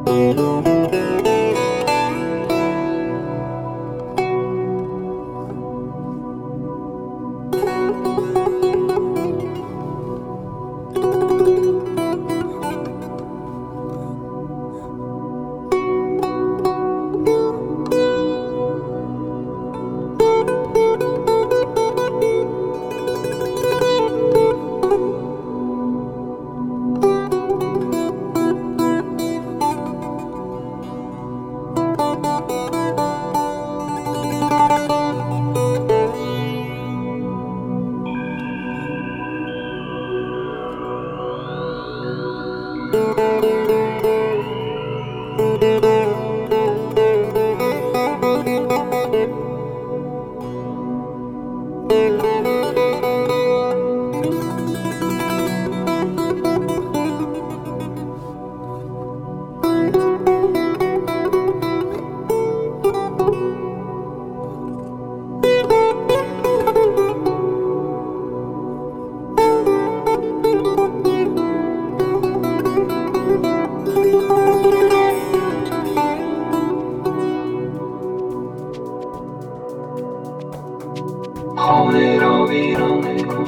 خانه را ویرانه کن،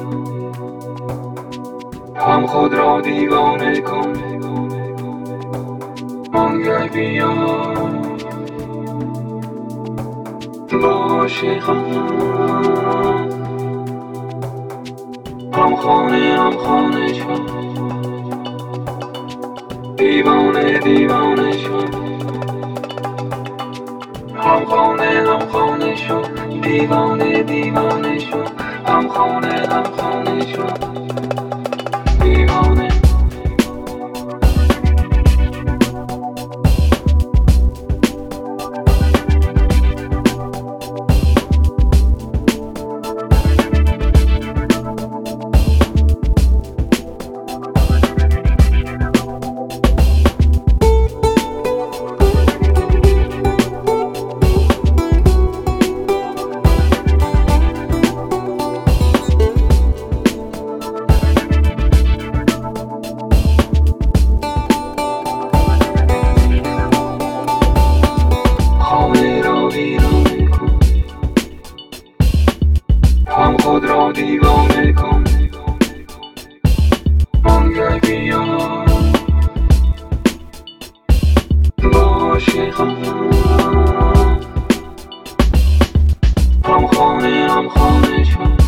هم خود را دیوانه کن. آنگه بیا عاشقان، هم خانه شد، دیوانه شد. هم خانه شد، دیوانه شد. هم خانه شد، دیوانه. هم خود را دیوانه کن. آنگه بیا عاشقان، هم خانه شد،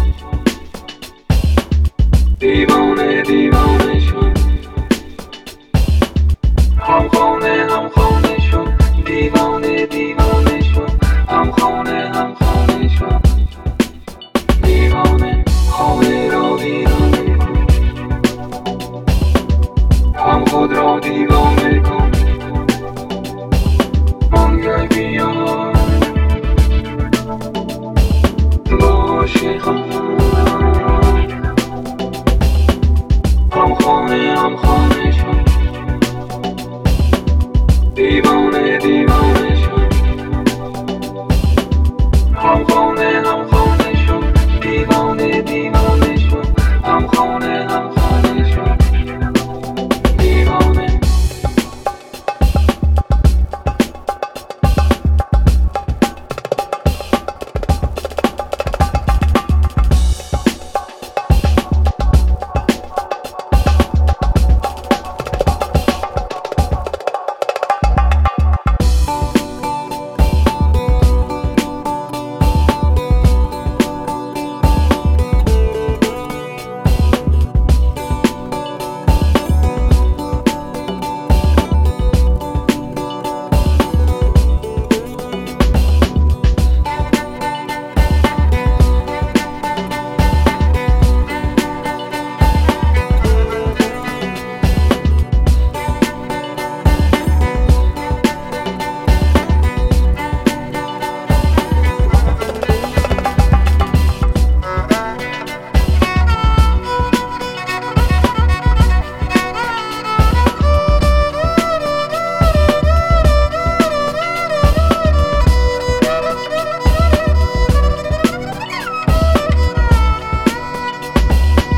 دیوانه شد. هم خانه شد، دیوانه شد. هم خانه شد، دیوانه. خانه را ویرانه کن، هم خود را دیوانه کن. آنگه بیا عاشقان، هم خانه شد، دیوانه شد. هم خانه شد، دیوانه شد. هم خانه شد، دیوانه.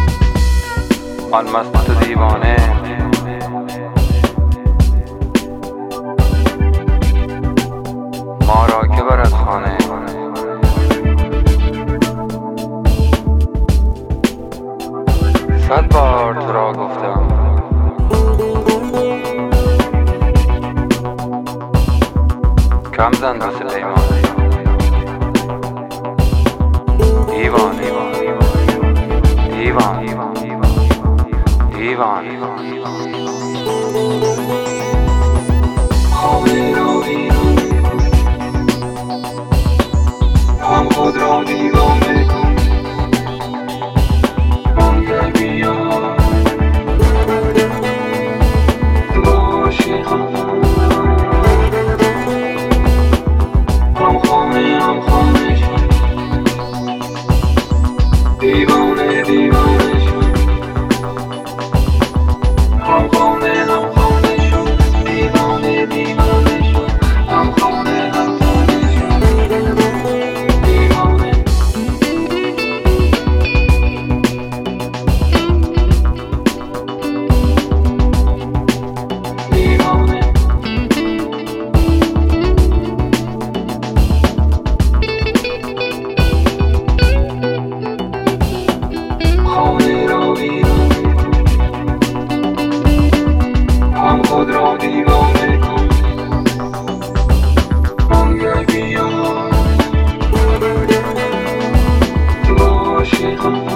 آن مست دیوانه صد بار تو را گفتم کم زن واسه پیمان دیوان دیوان دیوان خانه را ویران هم خود را دیوانه کن منگر بیا تو عاشقم هم خانه شد دیوانه شد هم خانه شد دیوانه شد هم خانه شد دیوانه خانه را ویران هم خود را دیوانه کن منگر بیا تو عاشقم